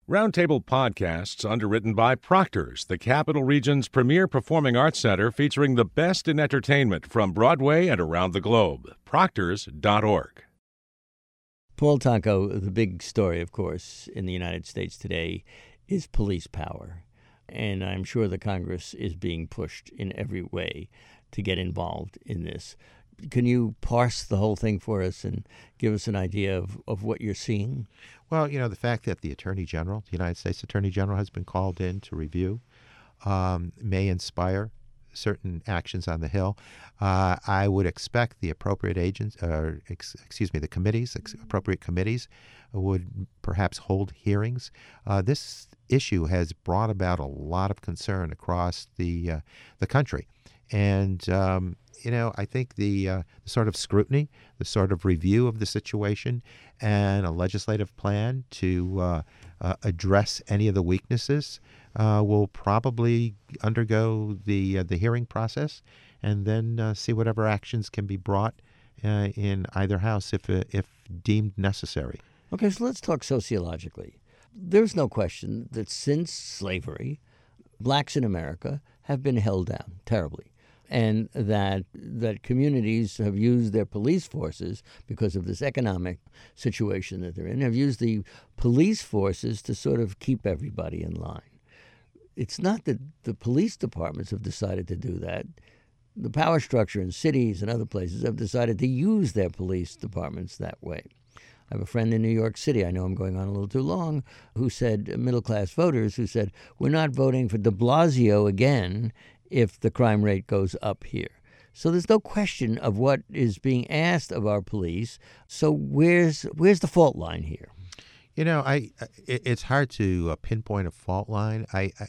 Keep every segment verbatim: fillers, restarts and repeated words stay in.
Roundtable Podcasts, underwritten by Proctor's, the Capital Region's premier performing arts center featuring the best in entertainment from Broadway and around the globe. Proctors dot org. Paul Tonko, the big story, of course, in the United States today is police power. And I'm sure the Congress is being pushed in every way to get involved in this. Can you parse the whole thing for us and give us an idea of, of what you're seeing? Well, you know, the fact that the Attorney General, the United States Attorney General, has been called in to review um, may inspire certain actions on the Hill. Uh, I would expect the appropriate agents, uh, ex- excuse me, the committees, ex- appropriate committees would perhaps hold hearings. Uh, this issue has brought about a lot of concern across the uh, the country. And, um, you know, I think the, uh, the sort of scrutiny, the sort of review of the situation, and a legislative plan to uh, uh, address any of the weaknesses uh, will probably undergo the uh, the hearing process, and then uh, see whatever actions can be brought uh, in either house if uh, if deemed necessary. Okay, so let's talk sociologically. There's no question that since slavery, blacks in America have been held down terribly, and that that communities have used their police forces because of this economic situation that they're in, have used the police forces to sort of keep everybody in line. It's not that the police departments have decided to do that. The power structure in cities and other places have decided to use their police departments that way. I have a friend in New York City, I know I'm going on a little too long, who said, middle-class voters, who said, we're not voting for de Blasio again if the crime rate goes up here. So there's no question of what is being asked of our police. So where's where's the fault line here? You know, I it, it's hard to uh, pinpoint a fault line. I, I,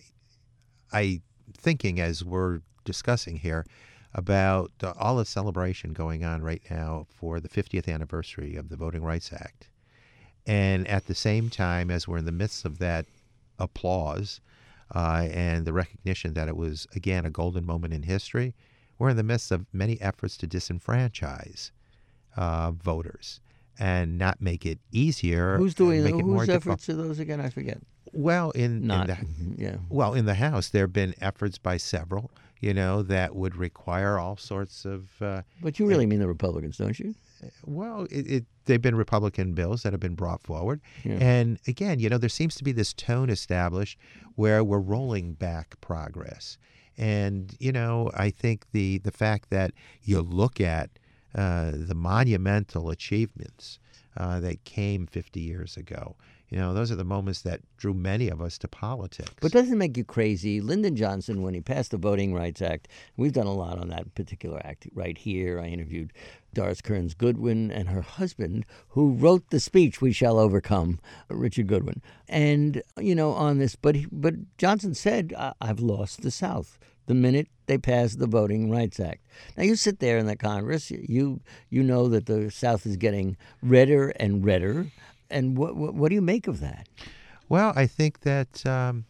I thinking as we're discussing here about uh, all the celebration going on right now for the fiftieth anniversary of the Voting Rights Act. And at the same time, as we're in the midst of that applause uh, and the recognition that it was, again, a golden moment in history, we're in the midst of many efforts to disenfranchise uh, voters and not make it easier. Who's doing make it more whose difficult. efforts are those again? I forget. Well, in, Not, in the, yeah. well, in the House, there have been efforts by several, you know, that would require all sorts of. Uh, But you really mean the Republicans, don't you? well, it, it, they've been Republican bills that have been brought forward, Yeah. and again, you know, there seems to be this tone established where we're rolling back progress, and you know, I think the the fact that you look at uh, the monumental achievements uh, that came fifty years ago. You know, those are the moments that drew many of us to politics. But doesn't it make you crazy? Lyndon Johnson, when he passed the Voting Rights Act, we've done a lot on that particular act right here. I interviewed Doris Kearns Goodwin and her husband, who wrote the speech, We Shall Overcome, Richard Goodwin. And, you know, on this, but, he, but Johnson said, I- I've lost the South the minute they passed the Voting Rights Act. Now, you sit there in the Congress, you you know that the South is getting redder and redder. And what, what what do you make of that? Well, I think that, um,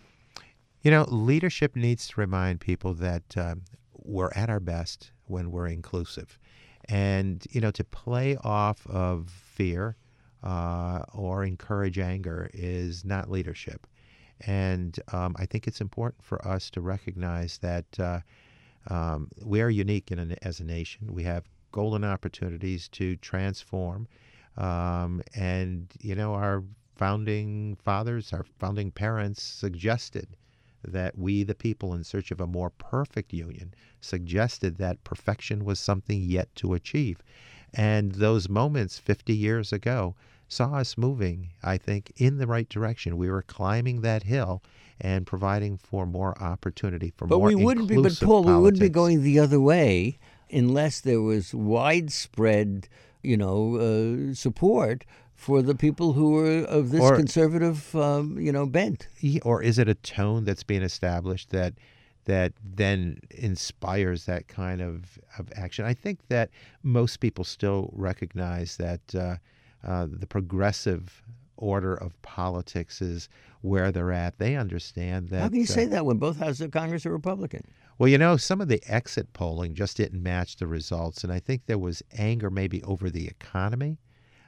you know, leadership needs to remind people that um, we're at our best when we're inclusive. And, you know, to play off of fear uh, or encourage anger is not leadership. And um, I think it's important for us to recognize that uh, um, we are unique in a, as a nation. We have golden opportunities to transform. Um, and, you know, our founding fathers, our founding parents suggested that we, the people in search of a more perfect union, suggested that perfection was something yet to achieve. And those moments fifty years ago saw us moving, I think, in the right direction. We were climbing that hill and providing for more opportunity, for but more we wouldn't be, inclusive But Paul, politics. we wouldn't be going the other way unless there was widespread, you know, uh, support for the people who are of this Or- conservative, um, you know, bent. Or is it a tone that's being established that that then inspires that kind of, of action? I think that most people still recognize that uh, uh, the progressive order of politics is where they're at. They understand that. How can you uh, say that when both houses of Congress are Republican? Well, you know, some of the exit polling just didn't match the results, and I think there was anger maybe over the economy.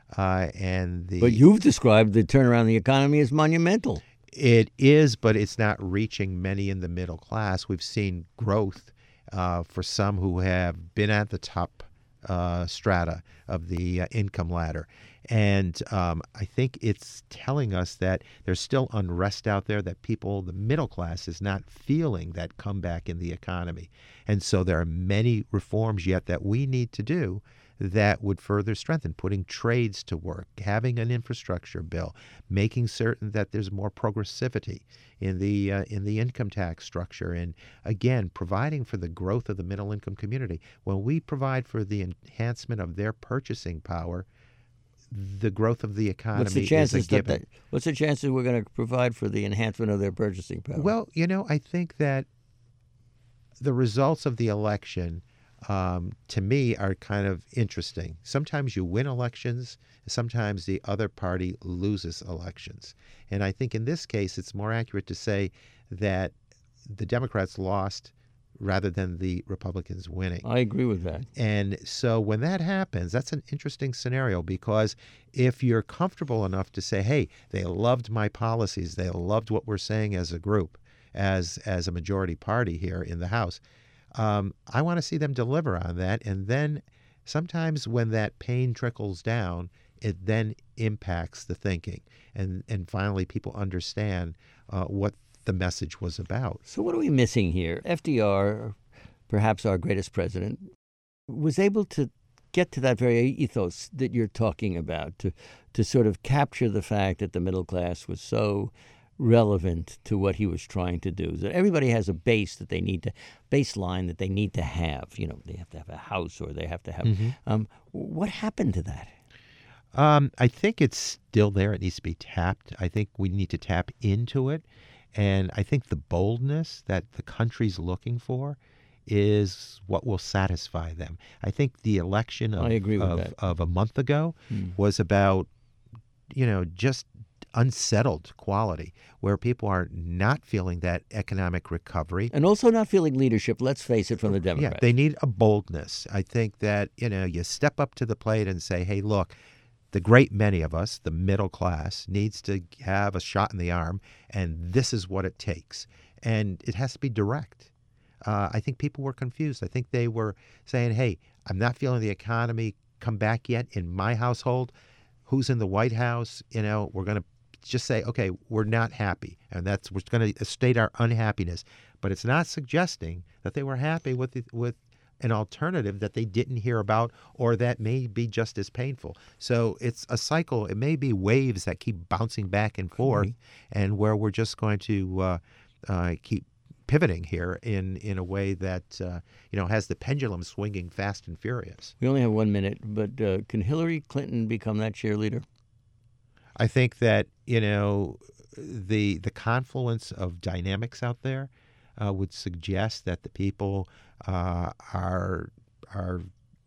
Uh, and the But you've described the turnaround in the economy as monumental. It is, but it's not reaching many in the middle class. We've seen growth uh, for some who have been at the top uh, strata of the uh, income ladder. And um, I think it's telling us that there's still unrest out there, that people, the middle class, is not feeling that comeback in the economy. And so there are many reforms yet that we need to do that would further strengthen, putting trades to work, having an infrastructure bill, making certain that there's more progressivity in the uh, in the income tax structure, and again, providing for the growth of the middle income community. When we provide for the enhancement of their purchasing power, the growth of the economy What's the chances is a given. that, that what's the chances we're going to provide for the enhancement of their purchasing power? Well, you know, I think that the results of the election, um, to me, are kind of interesting. Sometimes you win elections, sometimes the other party loses elections. And I think in this case, it's more accurate to say that the Democrats lost rather than the Republicans winning. I agree with that. And so when that happens, that's an interesting scenario, because if you're comfortable enough to say, hey, they loved my policies, they loved what we're saying as a group, as as a majority party here in the House, um, I want to see them deliver on that. And then sometimes when that pain trickles down, it then impacts the thinking. And, and finally, people understand uh, what the message was about. So what are we missing here? F D R, perhaps our greatest president, was able to get to that very ethos that you're talking about, to to sort of capture the fact that the middle class was so relevant to what he was trying to do. That everybody has a base that they need to, baseline that they need to have. You know, they have to have a house, or they have to have. Mm-hmm. Um, what happened to that? Um, I think it's still there. It needs to be tapped. I think we need to tap into it. And I think the boldness that the country's looking for is what will satisfy them. I think the election of, I agree with of, that. of a month ago Hmm. was about, you know, just unsettled quality, where people are not feeling that economic recovery. And also not feeling leadership, let's face it, from the Democrats. Yeah, they need a boldness. I think that, you know, you step up to the plate and say, hey, look, the great many of us, the middle class, needs to have a shot in the arm, and this is what it takes. And it has to be direct. Uh, I think people were confused. I think they were saying, hey, I'm not feeling the economy come back yet in my household. Who's in the White House? You know, we're going to just say, okay, we're not happy. And that's, we're going to state our unhappiness. But it's not suggesting that they were happy with the, with an alternative that they didn't hear about, or that may be just as painful. So it's a cycle. It may be waves that keep bouncing back and forth, mm-hmm. and where we're just going to uh, uh, keep pivoting here in, in a way that uh, you know has the pendulum swinging fast and furious. We only have one minute, but uh, can Hillary Clinton become that cheerleader? I think that you know the the confluence of dynamics out there Uh, would suggest that the people uh, are are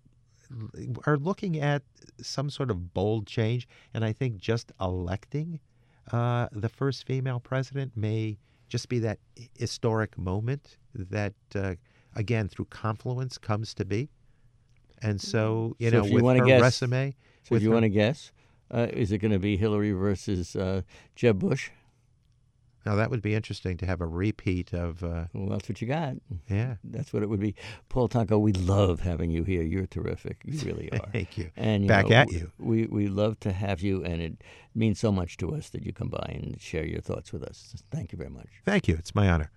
are looking at some sort of bold change, and I think just electing uh, the first female president may just be that historic moment that, uh, again, through confluence comes to be. And so, you So know, if you with wanna her guess- resume, So with if you her- want to guess, uh, is it going to be Hillary versus uh, Jeb Bush? now that would be interesting to have a repeat of, uh, Well, that's what you got. yeah. That's what it would be. Paul Tonko, we love having you here. You're terrific. You really are. Thank you. And you Back know, at you. We we love to have you, and it means so much to us that you come by and share your thoughts with us. Thank you very much. Thank you. It's my honor.